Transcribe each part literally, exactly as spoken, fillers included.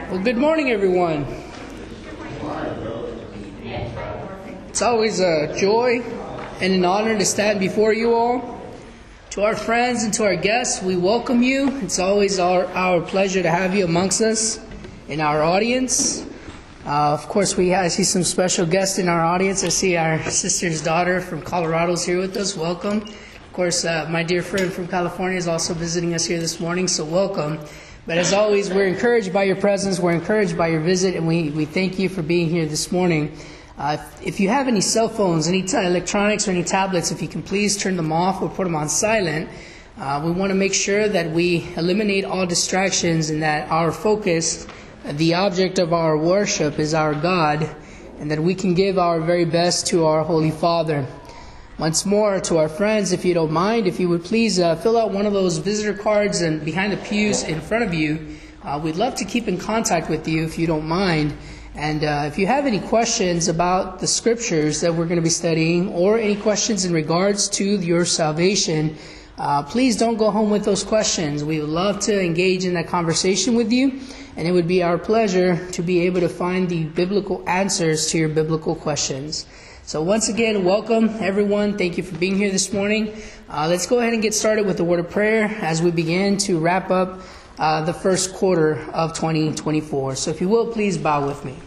Well, good morning, everyone. It's always a joy and an honor to stand before you all. To our friends and to our guests, we welcome you. It's always our, our pleasure to have you amongst us in our audience. Uh, of course, we I see some special guests in our audience. I see our sister's daughter from Colorado is here with us. Welcome. Of course, uh, my dear friend from California is also visiting us here this morning, so welcome. But as always, we're encouraged by your presence, we're encouraged by your visit, and we, we thank you for being here this morning. Uh, if, if you have any cell phones, any t- electronics or any tablets, if you can please turn them off or put them on silent. Uh, we want to make sure that we eliminate all distractions and that our focus, the object of our worship, is our God, and that we can give our very best to our Holy Father. Once more, to our friends, if you don't mind, if you would please uh, fill out one of those visitor cards and behind the pews in front of you. Uh, we'd love to keep in contact with you if you don't mind. And uh, if you have any questions about the scriptures that we're going to be studying, or any questions in regards to your salvation, uh, please don't go home with those questions. We would love to engage in that conversation with you, and it would be our pleasure to be able to find the biblical answers to your biblical questions. So once again, welcome everyone. Thank you for being here this morning. Uh, let's go ahead and get started with the word of prayer as we begin to wrap up uh, the first quarter of twenty twenty-four. So if you will, please bow with me.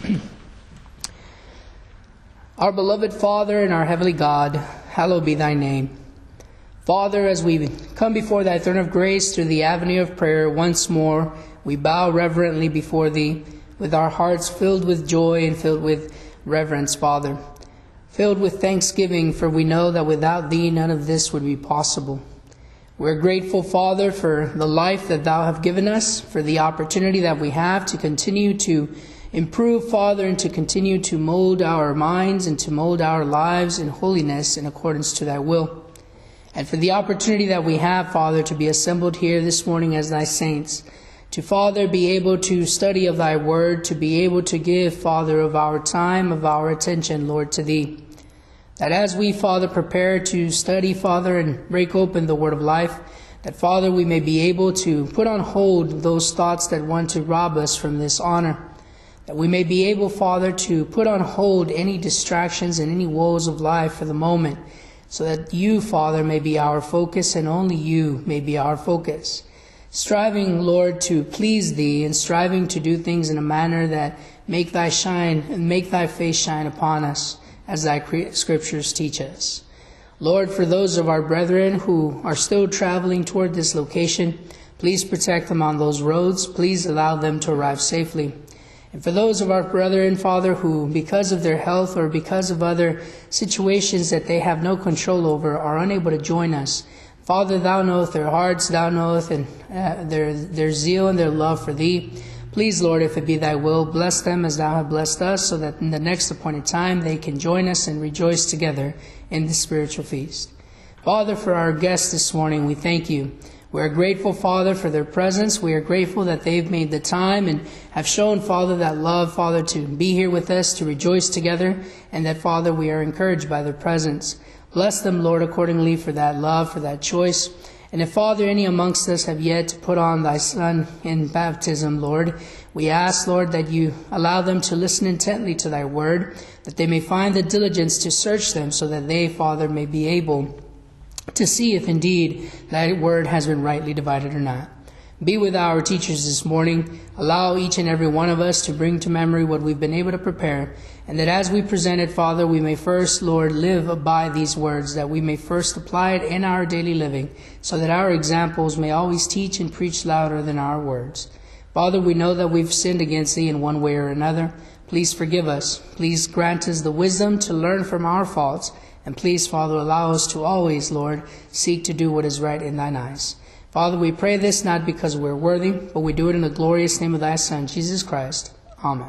Our beloved Father and our heavenly God, hallowed be thy name. Father, as we come before thy throne of grace through the avenue of prayer once more, we bow reverently before thee with our hearts filled with joy and filled with reverence, Father. Filled with thanksgiving, for we know that without thee none of this would be possible. We're grateful, Father, for the life that thou have given us, for the opportunity that we have to continue to improve, Father, and to continue to mold our minds and to mold our lives in holiness in accordance to thy will. And for the opportunity that we have, Father, to be assembled here this morning as thy saints, to, Father, be able to study of thy word, to be able to give, Father, of our time, of our attention, Lord, to thee. That as we, Father, prepare to study, Father, and break open the word of life, that, Father, we may be able to put on hold those thoughts that want to rob us from this honor. That we may be able, Father, to put on hold any distractions and any woes of life for the moment, so that you, Father, may be our focus and only you may be our focus. Striving, Lord, to please thee and striving to do things in a manner that make thy shine and make thy face shine upon us, as thy scriptures teach us. Lord, for those of our brethren who are still traveling toward this location, please protect them on those roads. Please allow them to arrive safely. And for those of our brethren, Father, who because of their health or because of other situations that they have no control over are unable to join us, Father, thou knowest their hearts, thou knowest and uh, their their zeal and their love for thee. Please, Lord, if it be thy will, bless them as thou hast blessed us, so that in the next appointed time they can join us and rejoice together in the spiritual feast. Father, for our guests this morning, we thank you. We are grateful, Father, for their presence. We are grateful that they've made the time and have shown, Father, that love, Father, to be here with us, to rejoice together, and that, Father, we are encouraged by their presence. Bless them, Lord, accordingly for that love, for that choice. And if, Father, any amongst us have yet to put on thy Son in baptism, Lord, we ask, Lord, that you allow them to listen intently to thy word, that they may find the diligence to search them, so that they, Father, may be able to see if indeed thy word has been rightly divided or not. Be with our teachers this morning. Allow each and every one of us to bring to memory what we've been able to prepare, and that as we present it, Father, we may first, Lord, live by these words, that we may first apply it in our daily living, so that our examples may always teach and preach louder than our words. Father, we know that we've sinned against thee in one way or another. Please forgive us. Please grant us the wisdom to learn from our faults, and please, Father, allow us to always, Lord, seek to do what is right in thine eyes. Father, we pray this not because we're worthy, but we do it in the glorious name of thy Son, Jesus Christ. Amen.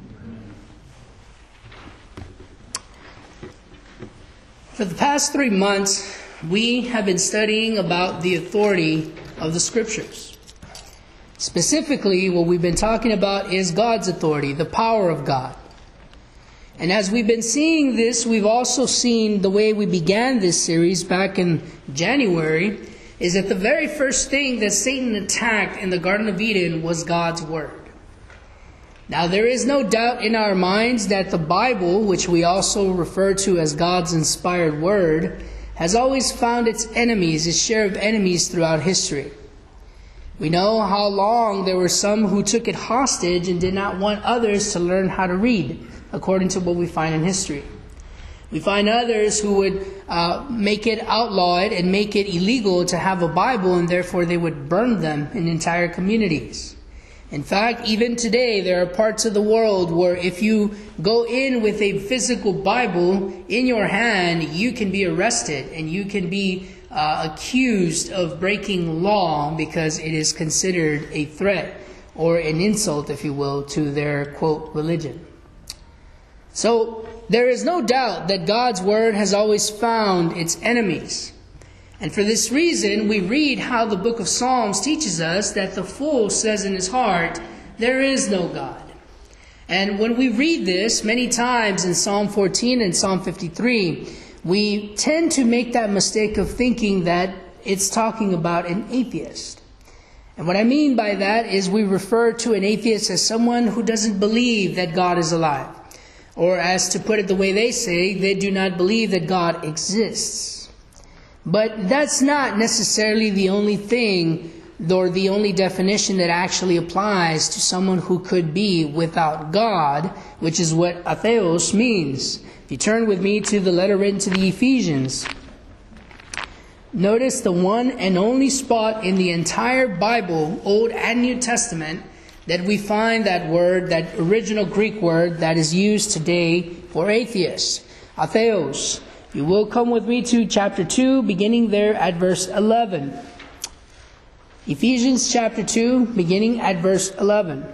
For the past three months, we have been studying about the authority of the Scriptures. Specifically, what we've been talking about is God's authority, the power of God. And as we've been seeing this, we've also seen the way we began this series back in January, is that the very first thing that Satan attacked in the Garden of Eden was God's Word. Now, there is no doubt in our minds that the Bible, which we also refer to as God's inspired word, has always found its enemies, its share of enemies throughout history. We know how long there were some who took it hostage and did not want others to learn how to read, according to what we find in history. We find others who would uh, make it outlaw it and make it illegal to have a Bible, and therefore they would burn them in entire communities. In fact, even today, there are parts of the world where if you go in with a physical Bible in your hand, you can be arrested and you can be uh, accused of breaking law because it is considered a threat or an insult, if you will, to their, quote, religion. So, there is no doubt that God's word has always found its enemies. And for this reason, we read how the book of Psalms teaches us that the fool says in his heart, there is no God. And when we read this, many times in Psalm fourteen and Psalm fifty-three, we tend to make that mistake of thinking that it's talking about an atheist. And what I mean by that is we refer to an atheist as someone who doesn't believe that God is alive. Or as to put it the way they say, they do not believe that God exists. But that's not necessarily the only thing or the only definition that actually applies to someone who could be without God, which is what atheos means. If you turn with me to the letter written to the Ephesians, notice the one and only spot in the entire Bible, Old and New Testament, that we find that word, that original Greek word that is used today for atheists, atheos. You will come with me to chapter two, beginning there at verse eleven. Ephesians chapter two, beginning at verse eleven.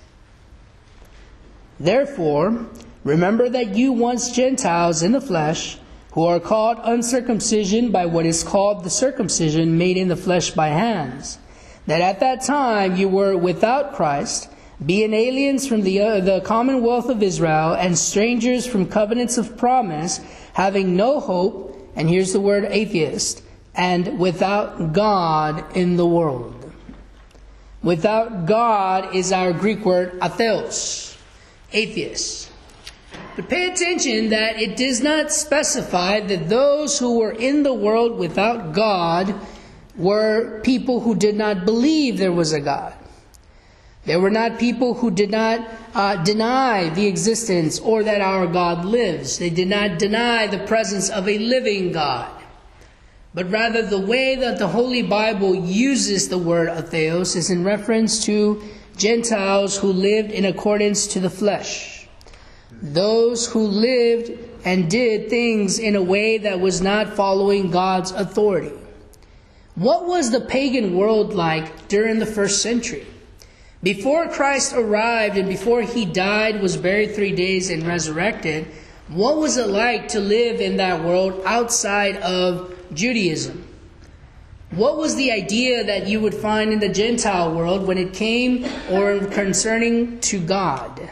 Therefore, remember that you once Gentiles in the flesh, who are called uncircumcision by what is called the circumcision made in the flesh by hands, that at that time you were without Christ, being aliens from the, uh, the commonwealth of Israel, and strangers from covenants of promise, having no hope, and here's the word atheist, and without God in the world. Without God is our Greek word atheos, atheist. But pay attention that it does not specify that those who were in the world without God were people who did not believe there was a God. They were not people who did not uh, deny the existence or that our God lives. They did not deny the presence of a living God. But rather the way that the Holy Bible uses the word atheos is in reference to Gentiles who lived in accordance to the flesh. Those who lived and did things in a way that was not following God's authority. What was the pagan world like during the first century? Before Christ arrived and before he died, was buried three days and resurrected, what was it like to live in that world outside of Judaism? What was the idea that you would find in the Gentile world when it came or concerning to God?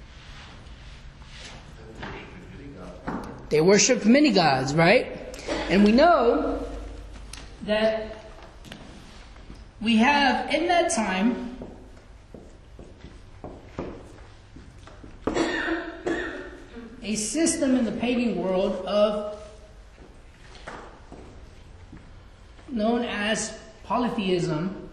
They worshipped many gods, right? And we know that we have in that time a system in the pagan world of known as polytheism,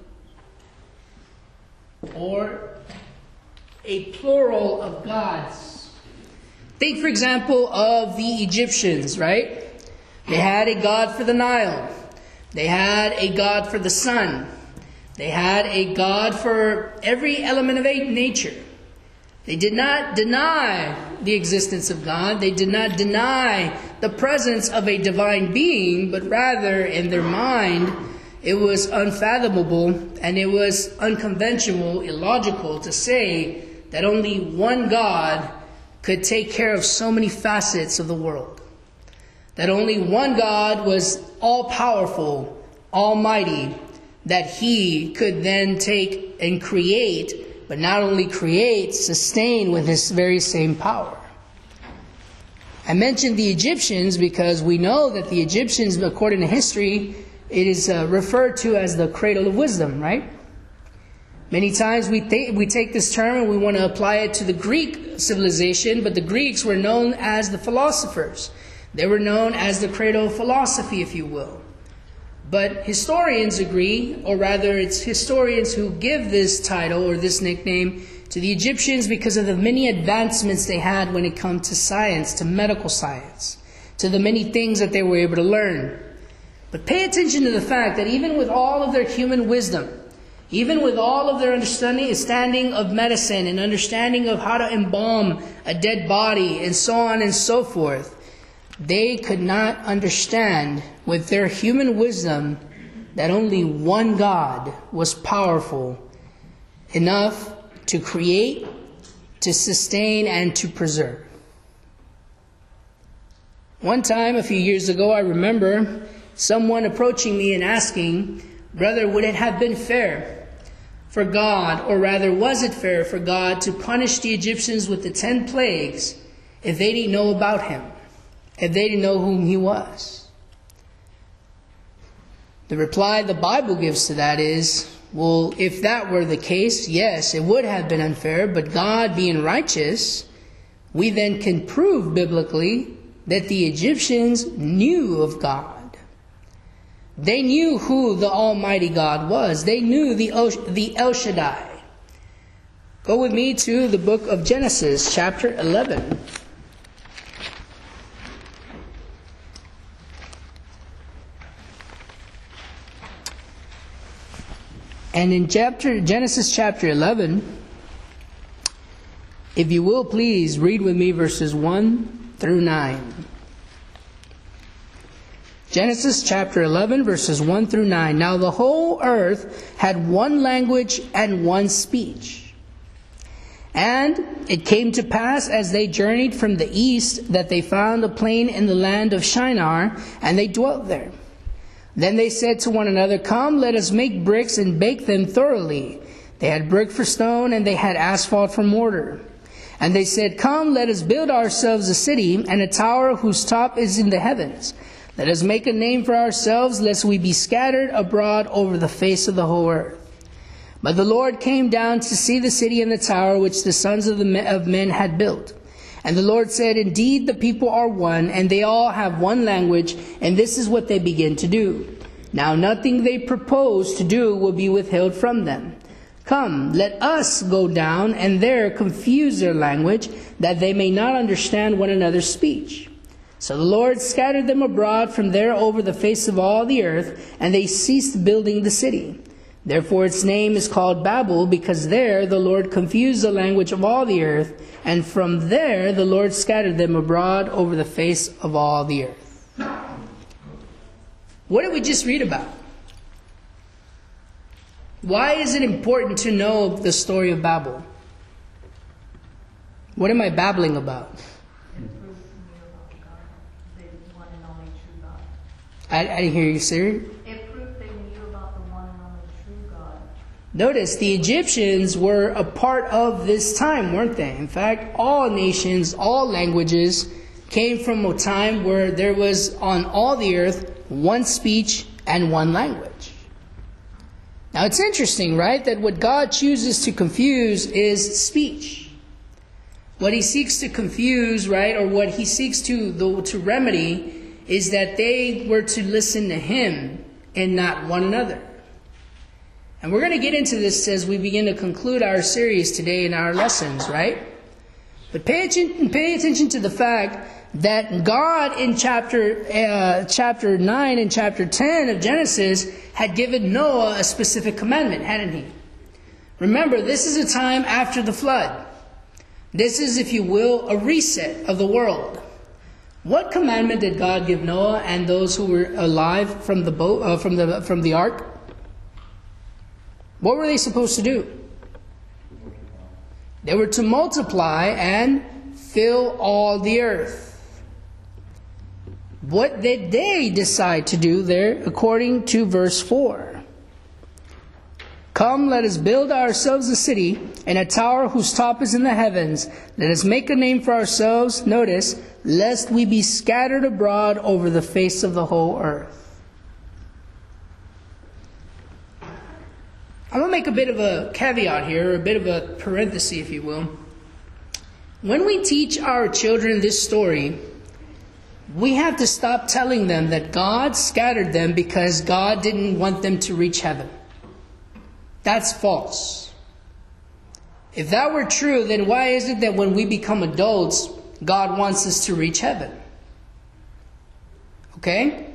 or a plural of gods. Think, for example, of the Egyptians, right? They had a god for the Nile. They had a god for the sun. They had a god for every element of nature. They did not deny the existence of God. They did not deny the presence of a divine being, but rather in their mind, it was unfathomable and it was unconventional, illogical to say that only one God could take care of so many facets of the world. That only one God was all-powerful, almighty, that he could then take and create, but not only create, sustain with his very same power. I mentioned the Egyptians because we know that the Egyptians, according to history, it is uh, referred to as the cradle of wisdom, right? Many times we, th- we take this term and we want to apply it to the Greek civilization, but the Greeks were known as the philosophers. They were known as the cradle of philosophy, if you will. But historians agree, or rather it's historians who give this title or this nickname to the Egyptians because of the many advancements they had when it comes to science, to medical science, to the many things that they were able to learn. But pay attention to the fact that even with all of their human wisdom, even with all of their understanding of medicine and understanding of how to embalm a dead body and so on and so forth, they could not understand with their human wisdom that only one God was powerful enough to create, to sustain, and to preserve. One time, a few years ago, I remember someone approaching me and asking, "Brother, would it have been fair for God, or rather was it fair for God to punish the Egyptians with the ten plagues if they didn't know about him, if they didn't know whom he was?" The reply the Bible gives to that is, well, if that were the case, yes, it would have been unfair, but God being righteous, we then can prove biblically that the Egyptians knew of God. They knew who the Almighty God was. They knew the, the El Shaddai. Go with me to the book of Genesis, chapter eleven. And in chapter Genesis chapter eleven, if you will please read with me verses one through nine. Genesis chapter eleven, verses one through nine. Now the whole earth had one language and one speech. And it came to pass as they journeyed from the east that they found a plain in the land of Shinar, and they dwelt there. Then they said to one another, "Come, let us make bricks and bake them thoroughly." They had brick for stone, and they had asphalt for mortar. And they said, "Come, let us build ourselves a city, and a tower whose top is in the heavens. Let us make a name for ourselves, lest we be scattered abroad over the face of the whole earth." But the Lord came down to see the city and the tower which the sons of, the, of men had built. And the Lord said, "Indeed, the people are one, and they all have one language, and this is what they begin to do. Now nothing they propose to do will be withheld from them. Come, let us go down and there confuse their language, that they may not understand one another's speech." So the Lord scattered them abroad from there over the face of all the earth, and they ceased building the city. Therefore its name is called Babel, because there the Lord confused the language of all the earth, and from there the Lord scattered them abroad over the face of all the earth. What did we just read about? Why is it important to know the story of Babel? What am I babbling about? I, I didn't hear you, sir. It proved they knew about the one and only true God. Notice the Egyptians were a part of this time, weren't they? In fact, all nations, all languages came from a time where there was on all the earth one speech and one language. Now it's interesting, right, that what God chooses to confuse is speech. What he seeks to confuse, right, or what he seeks to, the, to remedy is that they were to listen to him and not one another. And we're going to get into this as we begin to conclude our series today in our lessons, right? But pay attention, pay attention to the fact that God in chapter uh, chapter nine and chapter ten of Genesis had given Noah a specific commandment, hadn't he? Remember, this is a time after the flood. This is, if you will, a reset of the world. What commandment did God give Noah and those who were alive from the boat, uh, from the from the ark? What were they supposed to do? They were to multiply and fill all the earth. What did they decide to do there according to verse four? "Come, let us build ourselves a city and a tower whose top is in the heavens. Let us make a name for ourselves," notice, "lest we be scattered abroad over the face of the whole earth." I'm going to make a bit of a caveat here, or a bit of a parenthesis, if you will. When we teach our children this story, we have to stop telling them that God scattered them because God didn't want them to reach heaven. That's false. If that were true, then why is it that when we become adults, God wants us to reach heaven? Okay?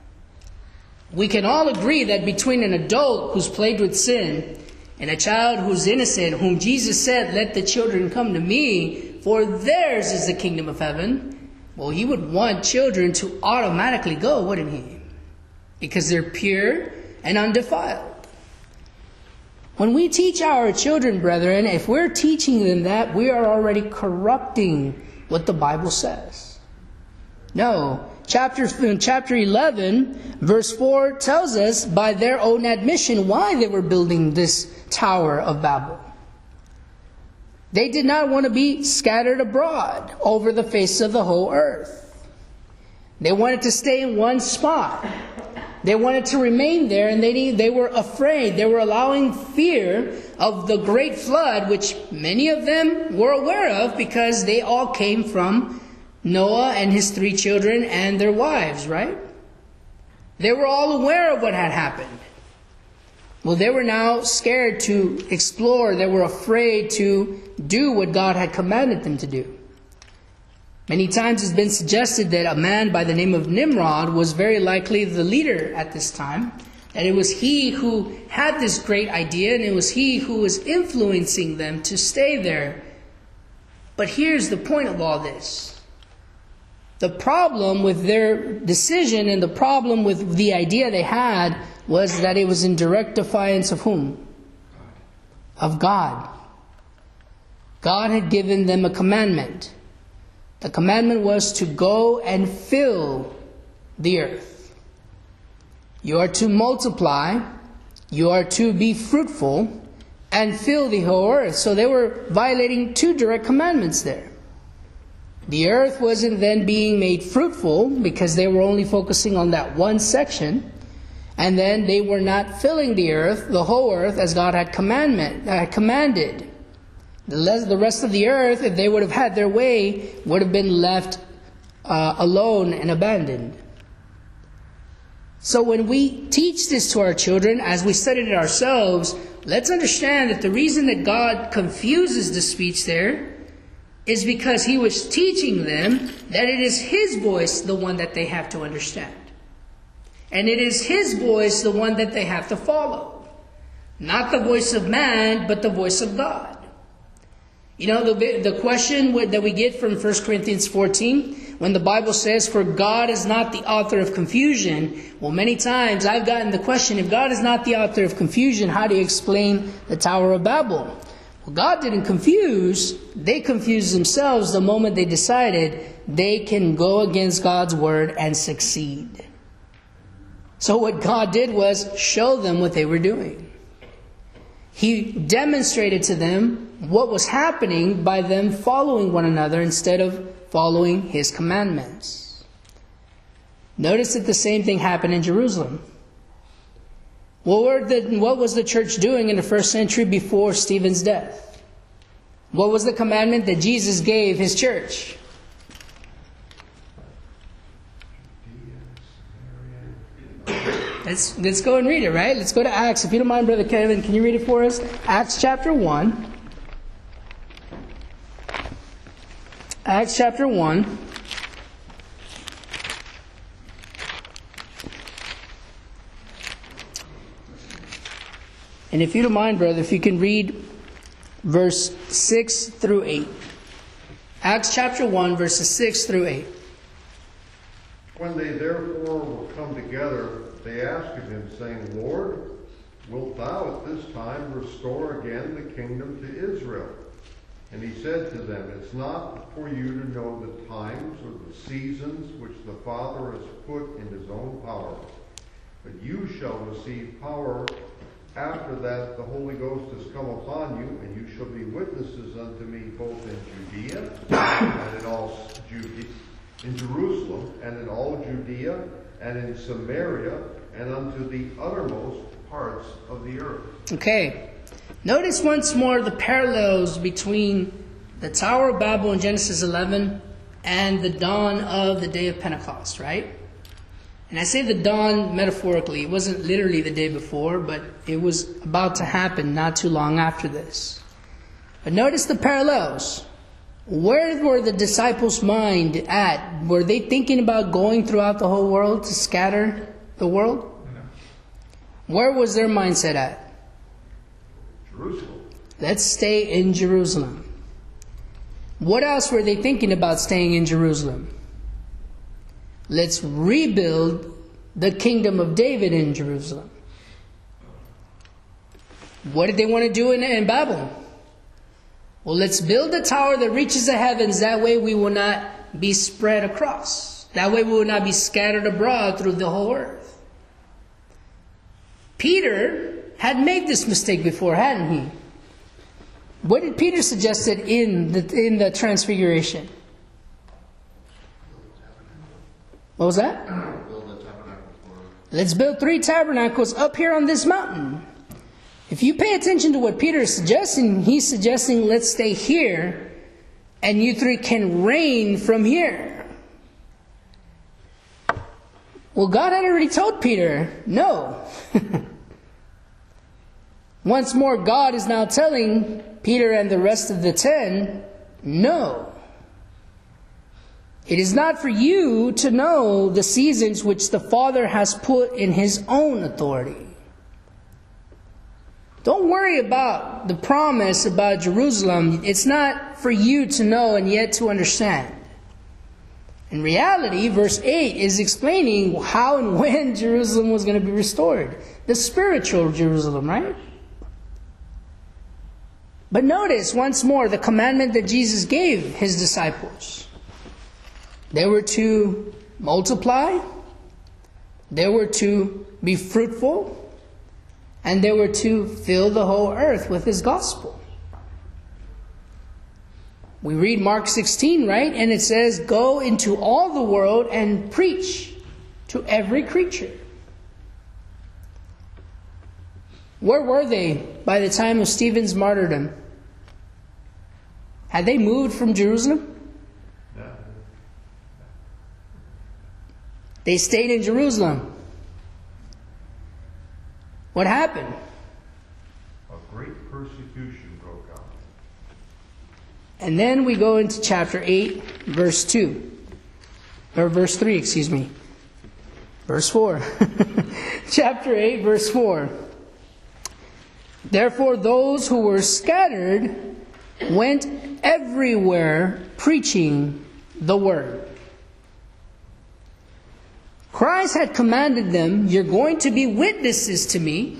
We can all agree that between an adult who's plagued with sin and a child who's innocent, whom Jesus said, "Let the children come to me, for theirs is the kingdom of heaven," well, he would want children to automatically go, wouldn't he? Because they're pure and undefiled. When we teach our children, brethren, if we're teaching them that, we are already corrupting what the Bible says. No. Chapter, chapter eleven, verse four tells us by their own admission why they were building this Tower of Babel. They did not want to be scattered abroad over the face of the whole earth. They wanted to stay in one spot. They wanted to remain there, and they, they were afraid. They were allowing fear of the great flood, which many of them were aware of because they all came from Noah and his three children and their wives, right? They were all aware of what had happened. Well, they were now scared to explore. They were afraid to do what God had commanded them to do. Many times it's been suggested that a man by the name of Nimrod was very likely the leader at this time. That it was he who had this great idea, and it was he who was influencing them to stay there. But here's the point of all this. The problem with their decision and the problem with the idea they had was that it was in direct defiance of whom? Of God. God had given them a commandment. The commandment was to go and fill the earth. You are to multiply, you are to be fruitful, and fill the whole earth. So they were violating two direct commandments there. The earth wasn't then being made fruitful because they were only focusing on that one section. And then they were not filling the earth, the whole earth, as God had commandment, uh, commanded. The rest of the earth, if they would have had their way, would have been left uh, alone and abandoned. So when we teach this to our children, as we study it ourselves, let's understand that the reason that God confuses the speech there is because he was teaching them that it is his voice, the one that they have to understand. And it is his voice, the one that they have to follow. Not the voice of man, but the voice of God. You know, the, the question that we get from First Corinthians fourteen, when the Bible says, "For God is not the author of confusion." Well, many times I've gotten the question, if God is not the author of confusion, how do you explain the Tower of Babel? Well, God didn't confuse. They confused themselves the moment they decided they can go against God's word and succeed. So what God did was show them what they were doing. He demonstrated to them what was happening by them following one another instead of following his commandments. Notice that the same thing happened in Jerusalem. What, were the, what was the church doing in the first century before Stephen's death? What was the commandment that Jesus gave his church? Let's, let's go and read it, right? Let's go to Acts. If you don't mind, Brother Kevin, can you read it for us? Acts chapter one. Acts chapter one. And if you don't mind, brother, if you can read verse six through eight. Acts chapter one, verses six through eight. When they therefore were come together, they asked of him, saying, Lord, wilt thou at this time restore again the kingdom to Israel? And he said to them, It's not for you to know the times or the seasons which the Father has put in his own power, but you shall receive power after that the Holy Ghost has come upon you, and you shall be witnesses unto me both in Judea and in all Judea, in Jerusalem and in all Judea and in Samaria and unto the uttermost parts of the earth. Okay. Notice once more the parallels between the Tower of Babel in Genesis eleven and the dawn of the day of Pentecost, right? And I say the dawn metaphorically. It wasn't literally the day before, but it was about to happen not too long after this. But notice the parallels. Where were the disciples' mind at? Were they thinking about going throughout the whole world to scatter the world? Where was their mindset at? Jerusalem. Let's stay in Jerusalem. What else were they thinking about staying in Jerusalem? Let's rebuild the kingdom of David in Jerusalem. What did they want to do in, in Babylon? Well, let's build a tower that reaches the heavens. That way we will not be spread across. That way we will not be scattered abroad through the whole earth. Peter had made this mistake before, hadn't he? What did Peter suggest in the, in the Transfiguration? What was that? Build a tabernacle for... Let's build three tabernacles up here on this mountain. If you pay attention to what Peter is suggesting, he's suggesting let's stay here and you three can reign from here. Well, God had already told Peter, no. Once more, God is now telling Peter and the rest of the ten, no. It is not for you to know the seasons which the Father has put in His own authority. Don't worry about the promise about Jerusalem. It's not for you to know and yet to understand. In reality, verse eight is explaining how and when Jerusalem was going to be restored. The spiritual Jerusalem, right? But notice once more the commandment that Jesus gave His disciples. They were to multiply, they were to be fruitful, and they were to fill the whole earth with His gospel. We read Mark sixteen, right? And it says, go into all the world and preach to every creature. Where were they by the time of Stephen's martyrdom? Had they moved from Jerusalem? No. They stayed in Jerusalem. What happened? A great persecution broke out. And then we go into chapter eight, verse two. Or verse three, excuse me. Verse four. Chapter eight, verse four. Therefore those who were scattered went everywhere preaching the word. Christ had commanded them, you're going to be witnesses to me.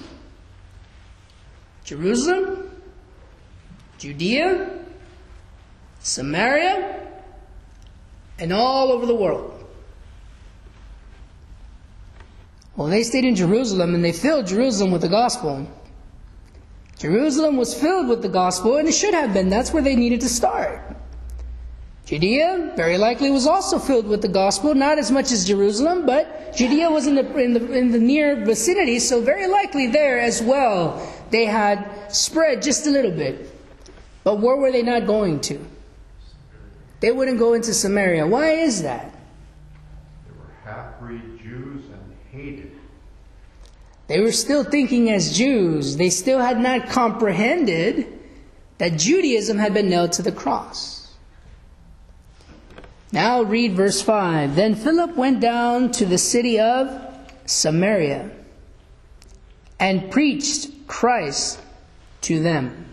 Jerusalem, Judea, Samaria, and all over the world. Well, they stayed in Jerusalem and they filled Jerusalem with the gospel. Jerusalem was filled with the gospel, and it should have been. That's where they needed to start. Judea, very likely, was also filled with the gospel, not as much as Jerusalem, but Judea was in the, in the, in the near vicinity, so very likely there as well they had spread just a little bit. But where were they not going to? They wouldn't go into Samaria. Why is that? They were half-breed Jews and hated. They were still thinking as Jews. They still had not comprehended that Judaism had been nailed to the cross. Now read verse five. Then Philip went down to the city of Samaria and preached Christ to them.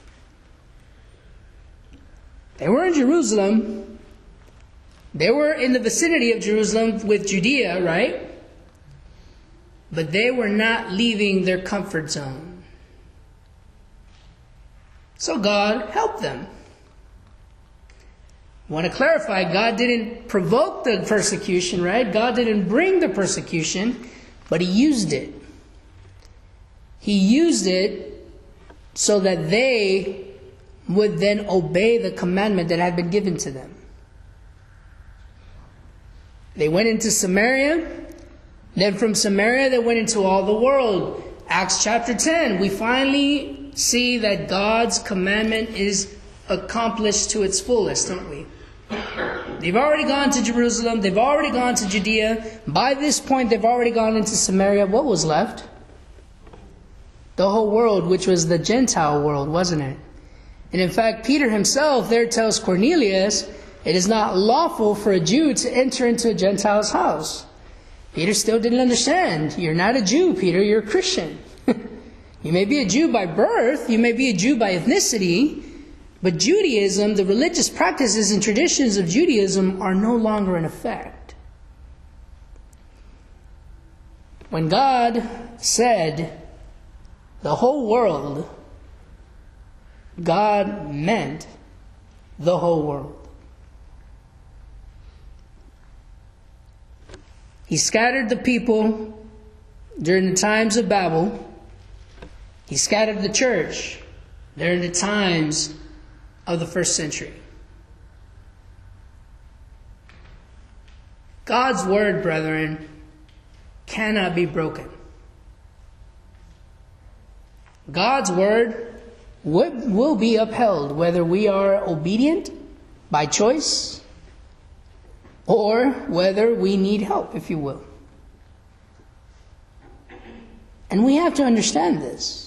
They were in Jerusalem. They were in the vicinity of Jerusalem with Judea, right? But they were not leaving their comfort zone. So God helped them. I want to clarify, God didn't provoke the persecution, right? God didn't bring the persecution, but He used it. He used it so that they would then obey the commandment that had been given to them. They went into Samaria. Then from Samaria they went into all the world, Acts chapter ten, we finally see that God's commandment is accomplished to its fullest, don't we? They've already gone to Jerusalem. They've already gone to Judea. By this point, they've already gone into Samaria. What was left? The whole world, which was the Gentile world, wasn't it? And in fact, Peter himself there tells Cornelius, it is not lawful for a Jew to enter into a Gentile's house. Peter still didn't understand. You're not a Jew, Peter. You're a Christian. You may be a Jew by birth. You may be a Jew by ethnicity. But Judaism, the religious practices and traditions of Judaism are no longer in effect. When God said the whole world, God meant the whole world. He scattered the people during the times of Babel. He scattered the church during the times of the first century. God's word, brethren, cannot be broken. God's word will be upheld whether we are obedient by choice or whether we need help, if you will. And we have to understand this.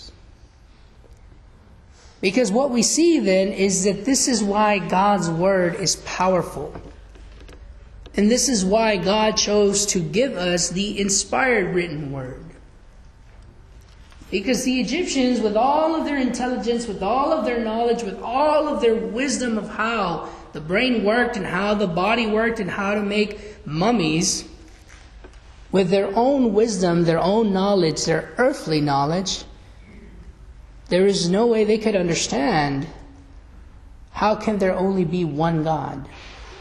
Because what we see then is that this is why God's word is powerful. And this is why God chose to give us the inspired written word. Because the Egyptians, with all of their intelligence, with all of their knowledge, with all of their wisdom of how the brain worked and how the body worked and how to make mummies, with their own wisdom, their own knowledge, their earthly knowledge, there is no way they could understand how can there only be one God.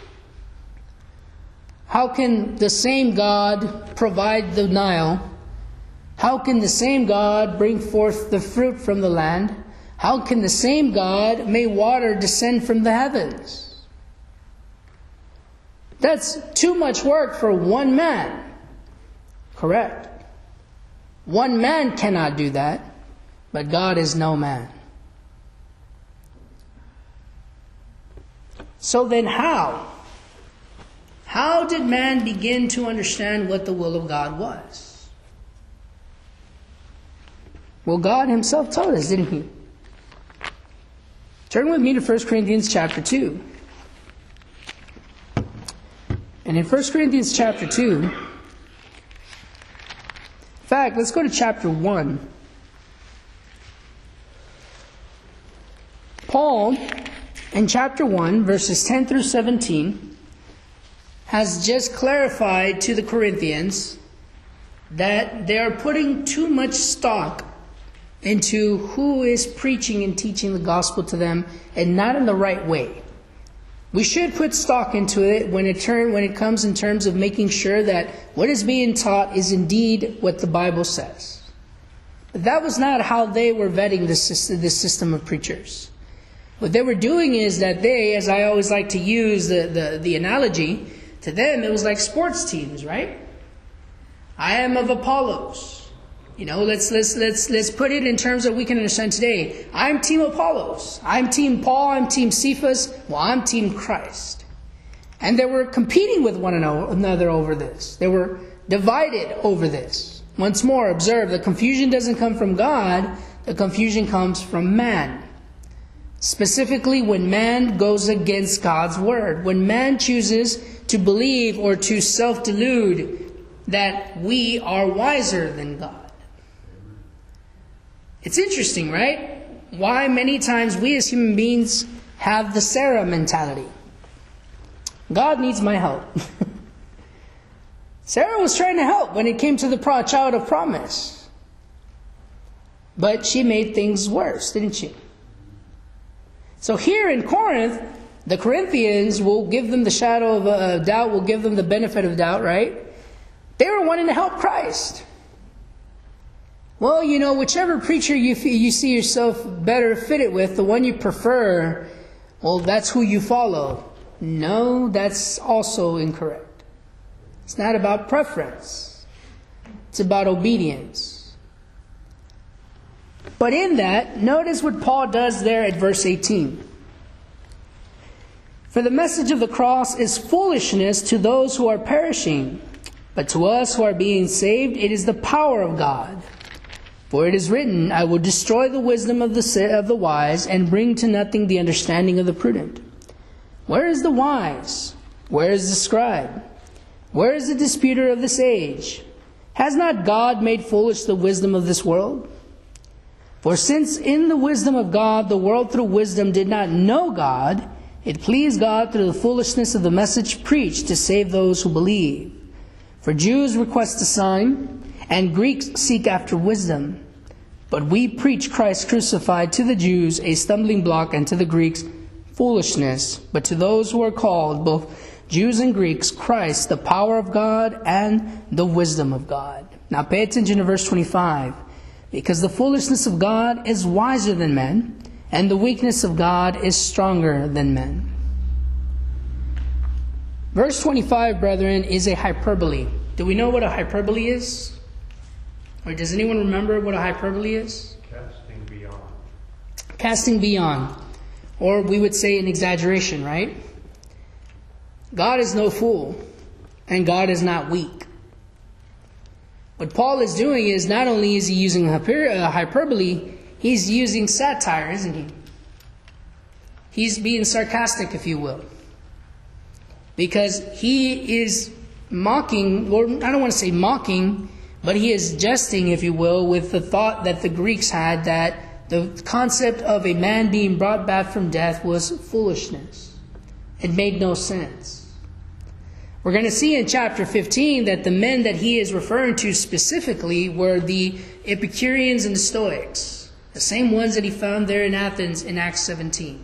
How can the same God provide the Nile? How can the same God bring forth the fruit from the land? How can the same God make water descend from the heavens? That's too much work for one man. Correct. One man cannot do that. But God is no man. So then how? How did man begin to understand what the will of God was? Well, God himself told us, didn't he? Turn with me to First Corinthians chapter two. And in First Corinthians chapter two, in fact, let's go to chapter one. Paul, in chapter one, verses ten through seventeen, has just clarified to the Corinthians that they are putting too much stock into who is preaching and teaching the gospel to them and not in the right way. We should put stock into it when it turn, when it comes in terms of making sure that what is being taught is indeed what the Bible says. But that was not how they were vetting this system, this system of preachers. What they were doing is that they, as I always like to use the, the, the analogy, to them it was like sports teams, right? I am of Apollos. You know, let's let's let's let's put it in terms that we can understand today. I'm team Apollos. I'm team Paul. I'm team Cephas. Well, I'm team Christ. And they were competing with one another over this. They were divided over this. Once more, observe, the confusion doesn't come from God. The confusion comes from man. Specifically, when man goes against God's word, when man chooses to believe or to self-delude that we are wiser than God. It's interesting, right? Why many times we as human beings have the Sarah mentality. God needs my help. Sarah was trying to help when it came to the pro- child of promise. But she made things worse, didn't she? So here in Corinth, the Corinthians will give them the shadow of uh, doubt, will give them the benefit of doubt, right? They were wanting to help Christ. Well, you know, whichever preacher you you see yourself better fitted with, the one you prefer, well, that's who you follow. No, that's also incorrect. It's not about preference. It's about obedience. But in that, notice what Paul does there at verse eighteen. For the message of the cross is foolishness to those who are perishing, but to us who are being saved, it is the power of God. For it is written, I will destroy the wisdom of the, of the wise and bring to nothing the understanding of the prudent. Where is the wise? Where is the scribe? Where is the disputer of this age? Has not God made foolish the wisdom of this world? For since in the wisdom of God the world through wisdom did not know God, it pleased God through the foolishness of the message preached to save those who believe. For Jews request a sign, and Greeks seek after wisdom. But we preach Christ crucified, to the Jews a stumbling block, and to the Greeks foolishness. But to those who are called, both Jews and Greeks, Christ, the power of God and the wisdom of God. Now pay attention to verse twenty-five. Because the foolishness of God is wiser than men, and the weakness of God is stronger than men. Verse twenty-five, brethren, is a hyperbole. Do we know what a hyperbole is? Or does anyone remember what a hyperbole is? Casting beyond. Casting beyond. Or we would say an exaggeration, right? God is no fool, and God is not weak. What Paul is doing is not only is he using a hyperbole, he's using satire, isn't he? He's being sarcastic, if you will. Because he is mocking, or I don't want to say mocking, but he is jesting, if you will, with the thought that the Greeks had that the concept of a man being brought back from death was foolishness. It made no sense. We're going to see in chapter fifteen that the men that he is referring to specifically were the Epicureans and the Stoics, the same ones that he found there in Athens in Acts seventeen.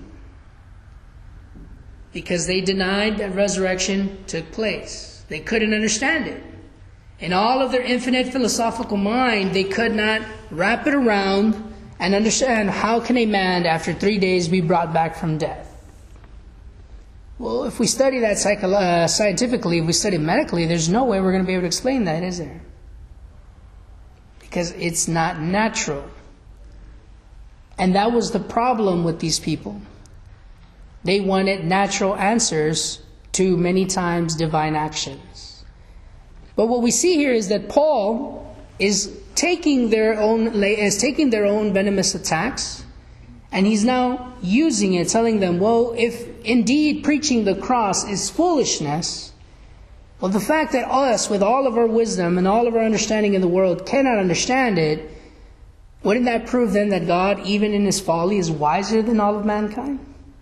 Because they denied that resurrection took place. They couldn't understand it. In all of their infinite philosophical mind, they could not wrap it around and understand how can a man after three days be brought back from death. Well, if we study that psycho- uh, scientifically, if we study medically, there's no way we're going to be able to explain that, is there? Because it's not natural. And that was the problem with these people. They wanted natural answers to many times divine actions. But what we see here is that Paul is taking their own is taking their own venomous attacks, and he's now using it, telling them, well, if indeed preaching the cross is foolishness, well, the fact that us, with all of our wisdom and all of our understanding in the world, cannot understand it, wouldn't that prove then that God, even in his folly, is wiser than all of mankind?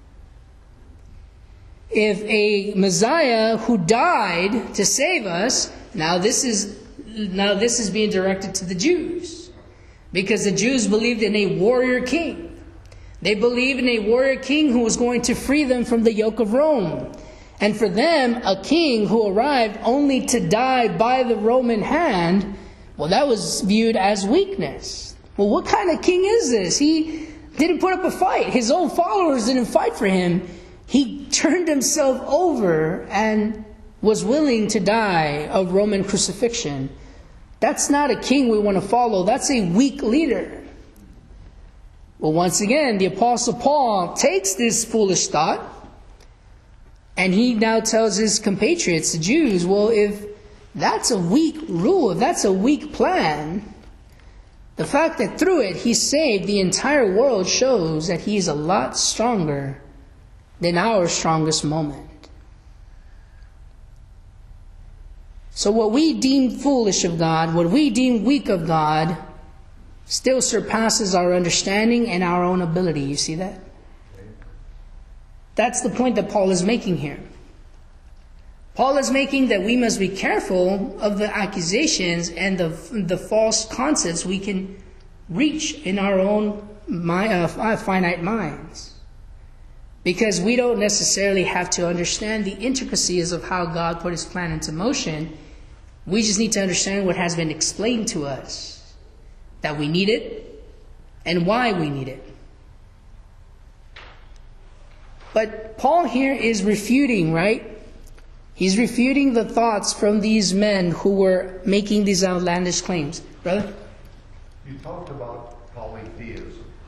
If a Messiah who died to save us, now this is now this is being directed to the Jews, because the Jews believed in a warrior king. They believed in a warrior king who was going to free them from the yoke of Rome. And for them, a king who arrived only to die by the Roman hand, well, that was viewed as weakness. Well, what kind of king is this? He didn't put up a fight. His own followers didn't fight for him. He turned himself over and was willing to die of Roman crucifixion. That's not a king we want to follow. That's a weak leader. Well, once again, the Apostle Paul takes this foolish thought, and he now tells his compatriots, the Jews, well, if that's a weak rule, if that's a weak plan, the fact that through it he saved the entire world shows that he's a lot stronger than our strongest moment. So what we deem foolish of God, what we deem weak of God, still surpasses our understanding and our own ability. You see that? That's the point that Paul is making here. Paul is making that we must be careful of the accusations and the, the false concepts we can reach in our own uh, finite minds. Because we don't necessarily have to understand the intricacies of how God put his plan into motion. We just need to understand what has been explained to us, that we need it and why we need it. But Paul here is refuting, right? He's refuting the thoughts from these men who were making these outlandish claims. Brother? You talked about polytheism.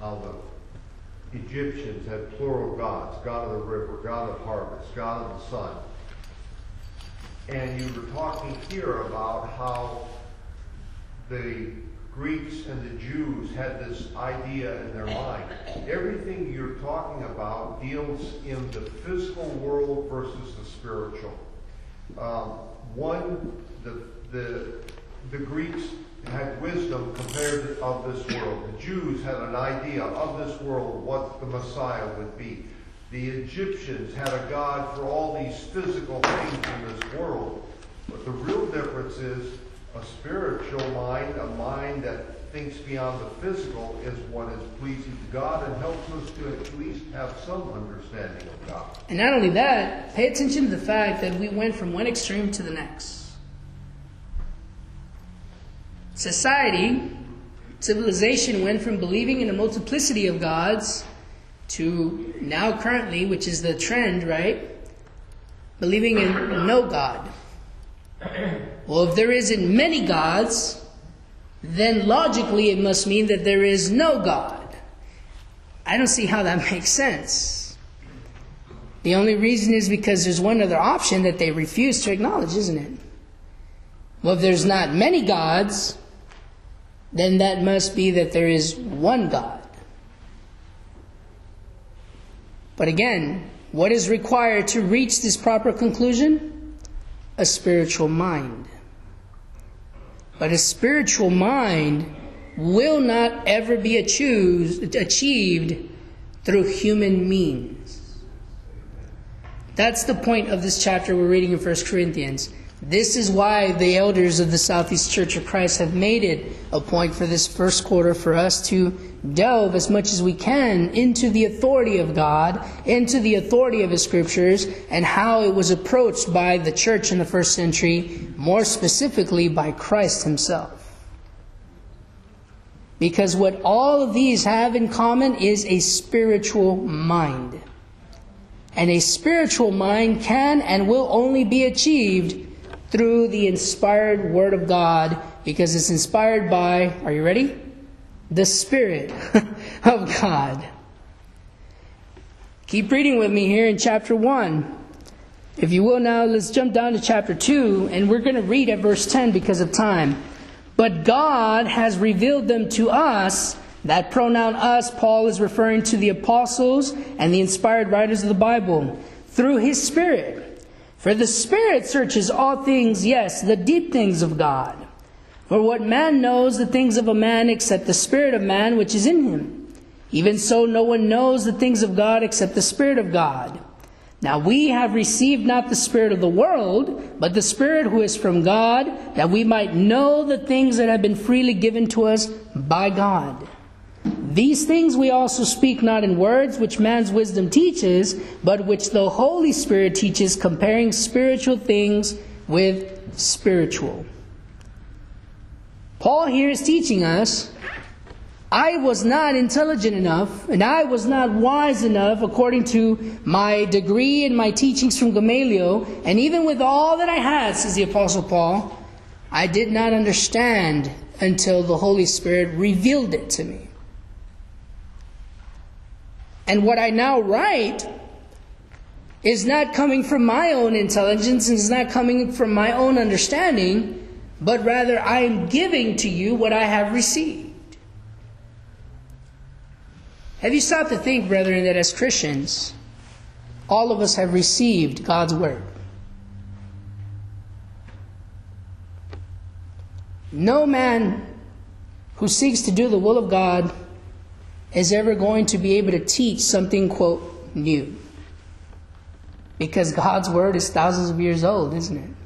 how the Egyptians had plural gods, God of the river, God of harvest, God of the sun. And you were talking here about how the Greeks and the Jews had this idea in their mind. Everything you're talking about deals in the physical world versus the spiritual. Um, one, the, the, the Greeks had wisdom compared to, of this world. The Jews had an idea of this world, what the Messiah would be. The Egyptians had a God for all these physical things in this world. But the real difference is a spiritual mind, a mind that thinks beyond the physical, is what is pleasing to God and helps us to at least have some understanding of God. And not only that, pay attention to the fact that we went from one extreme to the next. Society, civilization went from believing in a multiplicity of gods to now currently, which is the trend, right? Believing in no God. Well, if there isn't many gods, then logically it must mean that there is no God. I don't see how that makes sense. The only reason is because there's one other option that they refuse to acknowledge, isn't it? Well, if there's not many gods, then that must be that there is one God. But again, what is required to reach this proper conclusion? A spiritual mind. But a spiritual mind will not ever be achieved, achieved through human means. That's the point of this chapter we're reading in First Corinthians. This is why the elders of the Southeast Church of Christ have made it a point for this first quarter for us to delve as much as we can into the authority of God, into the authority of His Scriptures, and how it was approached by the church in the first century, more specifically by Christ Himself. Because what all of these have in common is a spiritual mind. And a spiritual mind can and will only be achieved through the inspired Word of God, because it's inspired by, are you ready? The Spirit of God. Keep reading with me here in chapter one. If you will now, let's jump down to chapter two, and we're going to read at verse ten because of time. But God has revealed them to us. That pronoun us, Paul is referring to the apostles and the inspired writers of the Bible, through His Spirit. For the Spirit searches all things, yes, the deep things of God. For what man knows the things of a man except the Spirit of man which is in him? Even so no one knows the things of God except the Spirit of God. Now we have received not the spirit of the world, but the Spirit who is from God, that we might know the things that have been freely given to us by God. These things we also speak not in words which man's wisdom teaches, but which the Holy Spirit teaches, comparing spiritual things with spiritual. Paul here is teaching us, I was not intelligent enough, and I was not wise enough according to my degree and my teachings from Gamaliel, and even with all that I had, says the Apostle Paul, I did not understand until the Holy Spirit revealed it to me. And what I now write is not coming from my own intelligence and is not coming from my own understanding, but rather I am giving to you what I have received. Have you stopped to think, brethren, that as Christians, all of us have received God's Word? No man who seeks to do the will of God is ever going to be able to teach something, quote, new. Because God's Word is thousands of years old, isn't it?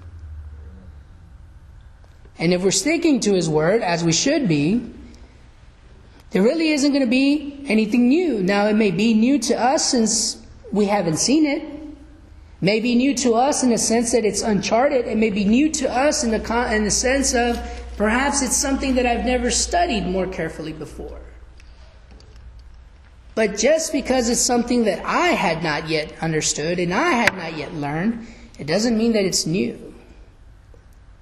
And if we're sticking to His Word, as we should be, there really isn't going to be anything new. Now, it may be new to us since we haven't seen it. It may be new to us in the sense that it's uncharted. It may be new to us in the, con- in the sense of perhaps it's something that I've never studied more carefully before. But just because it's something that I had not yet understood and I had not yet learned, it doesn't mean that it's new.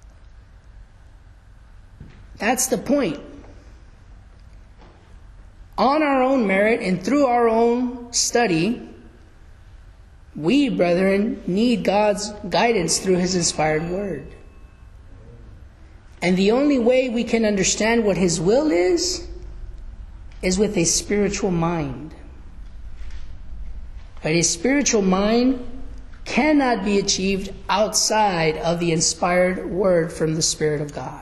That's the point. on our own merit and through our own study, we, brethren, need God's guidance through His inspired word. And the only way we can understand what His will is, is with a spiritual mind. But a spiritual mind cannot be achieved outside of the inspired word from the Spirit of God.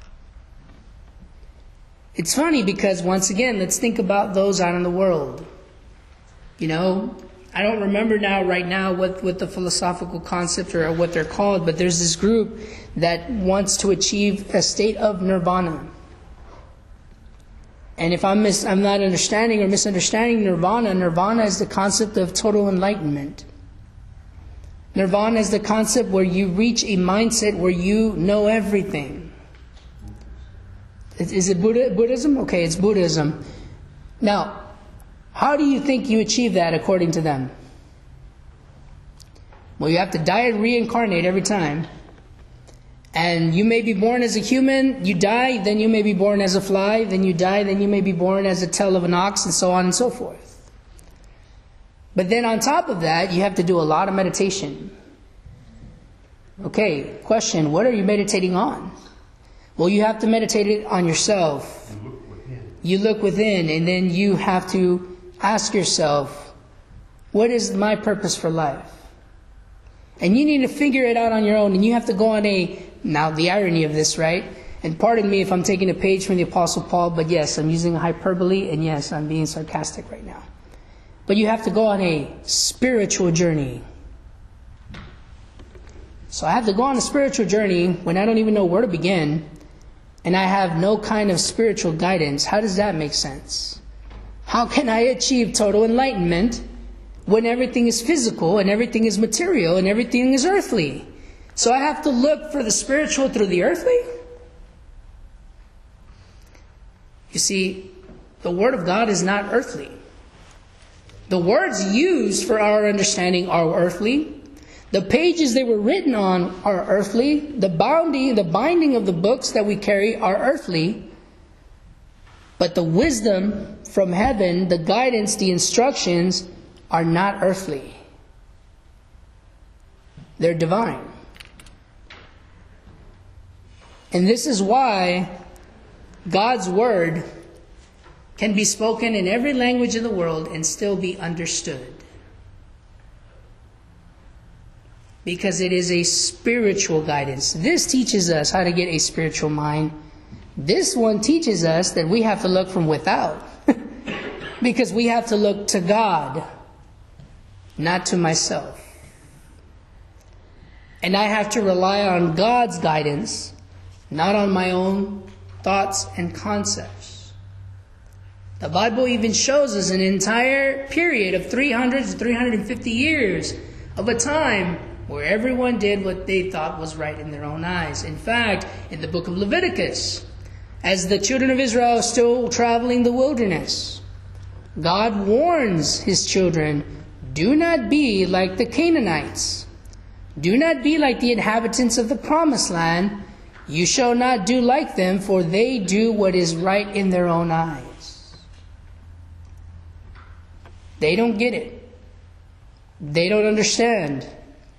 It's funny because, once again, let's think about those out in the world. You know, I don't remember now, right now, what, what the philosophical concept or what they're called, but there's this group that wants to achieve a state of nirvana. And if I'm, mis- I'm not understanding or misunderstanding nirvana, nirvana is the concept of total enlightenment. Nirvana is the concept where you reach a mindset where you know everything. Is it Buddha, Buddhism? Okay, it's Buddhism. Now, how do you think you achieve that according to them? Well, you have to die and reincarnate every time. And you may be born as a human, you die, then you may be born as a fly, then you die, then you may be born as a tail of an ox, and so on and so forth. But then on top of that, you have to do a lot of meditation. Okay, question, what are you meditating on? Well, you have to meditate it on yourself. You look within. You look within, and then you have to ask yourself, what is my purpose for life? And you need to figure it out on your own, and you have to go on a, now the irony of this, right? And pardon me if I'm taking a page from the Apostle Paul, but yes, I'm using a hyperbole, and yes, I'm being sarcastic right now. But you have to go on a spiritual journey. So I have to go on a spiritual journey when I don't even know where to begin, and I have no kind of spiritual guidance. How does that make sense? How can I achieve total enlightenment when everything is physical and everything is material and everything is earthly? So I have to look for the spiritual through the earthly? You see, the Word of God is not earthly. The words used for our understanding are earthly. The pages they were written on are earthly. The bounding, the binding of the books that we carry are earthly. But the wisdom from heaven, the guidance, the instructions are not earthly. They're divine. And this is why God's Word can be spoken in every language in the world and still be understood. Because it is a spiritual guidance. This teaches us how to get a spiritual mind. This one teaches us that we have to look from without. Because we have to look to God, not to myself. And I have to rely on God's guidance, not on my own thoughts and concepts. The Bible even shows us an entire period of three hundred to three hundred fifty years of a time where everyone did what they thought was right in their own eyes. In fact, in the book of Leviticus, as the children of Israel are still traveling the wilderness, God warns His children, do not be like the Canaanites. Do not be like the inhabitants of the promised land. You shall not do like them, for they do what is right in their own eyes. They don't get it. They don't understand.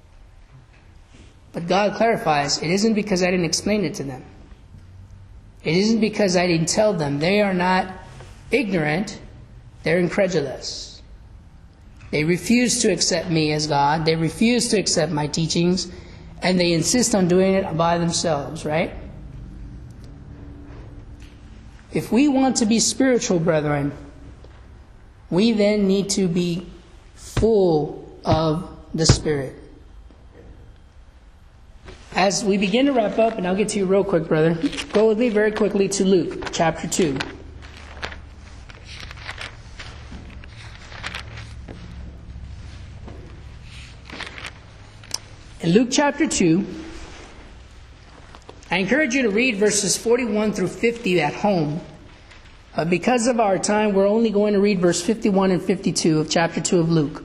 But God clarifies, it isn't because I didn't explain it to them. It isn't because I didn't tell them. They are not ignorant. They're incredulous. They refuse to accept me as God. They refuse to accept my teachings. And they insist on doing it by themselves, right? If we want to be spiritual, brethren, we then need to be full of the Spirit. As we begin to wrap up, and I'll get to you real quick, brother, go with me very quickly to Luke chapter two. In Luke chapter two, I encourage you to read verses forty-one through fifty at home. But because of our time, we're only going to read verse fifty-one and fifty-two of chapter two of Luke.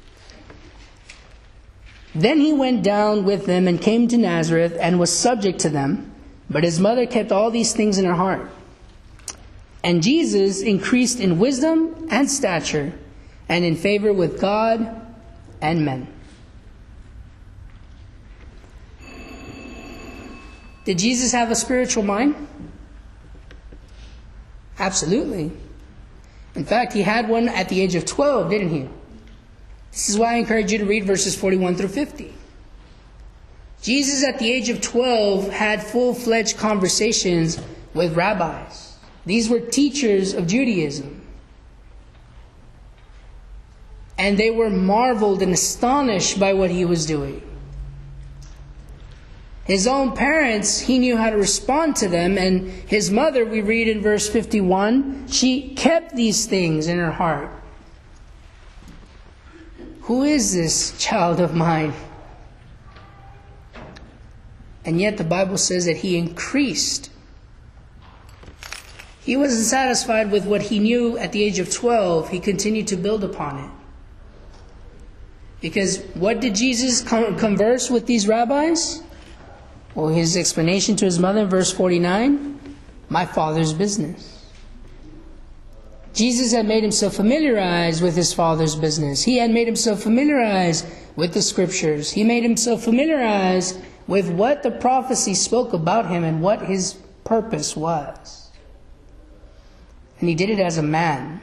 Then he went down with them and came to Nazareth and was subject to them. But his mother kept all these things in her heart. And Jesus increased in wisdom and stature, and in favor with God and men. Did Jesus have a spiritual mind? Absolutely. In fact, he had one at the age of twelve, didn't he? This is why I encourage you to read verses forty-one through fifty. Jesus at the age of twelve had full-fledged conversations with rabbis. These were teachers of Judaism. And they were marveled and astonished by what he was doing. His own parents, he knew how to respond to them. And his mother, we read in verse fifty-one, she kept these things in her heart. Who is this child of mine? And yet the Bible says that he increased. He wasn't satisfied with what he knew at the age of twelve. He continued to build upon it. Because what did Jesus converse with these rabbis? Well, his explanation to his mother in verse forty-nine, my Father's business. Jesus had made himself familiarized with his Father's business. He had made himself familiarized with the Scriptures. He made himself familiarized with what the prophecy spoke about him and what his purpose was. And he did it as a man,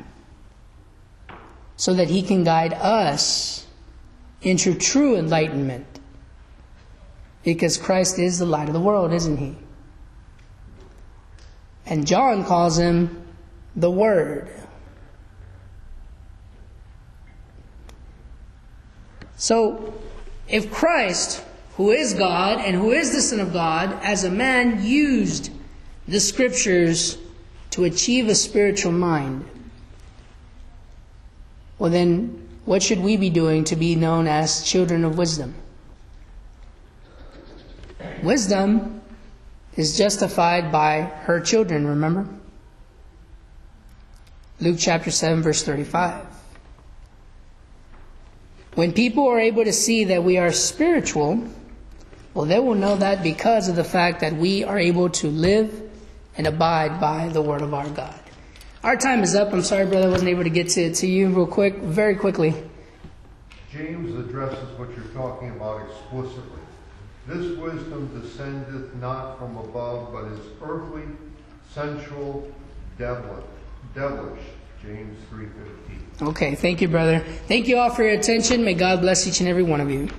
so that he can guide us into true enlightenment. Because Christ is the light of the world, isn't he? And John calls him the Word. So, if Christ, who is God and who is the Son of God, as a man used the Scriptures to achieve a spiritual mind, well then, what should we be doing to be known as children of wisdom? Wisdom is justified by her children, remember? Luke chapter seven, verse thirty-five. When people are able to see that we are spiritual, well, they will know that because of the fact that we are able to live and abide by the Word of our God. Our time is up. I'm sorry, brother, I wasn't able to get to, to you real quick, very quickly. James addresses what you're talking about explicitly. This wisdom descendeth not from above, but is earthly, sensual, devilish. devilish. James three fifteen. Okay, thank you, brother. Thank you all for your attention. May God bless each and every one of you.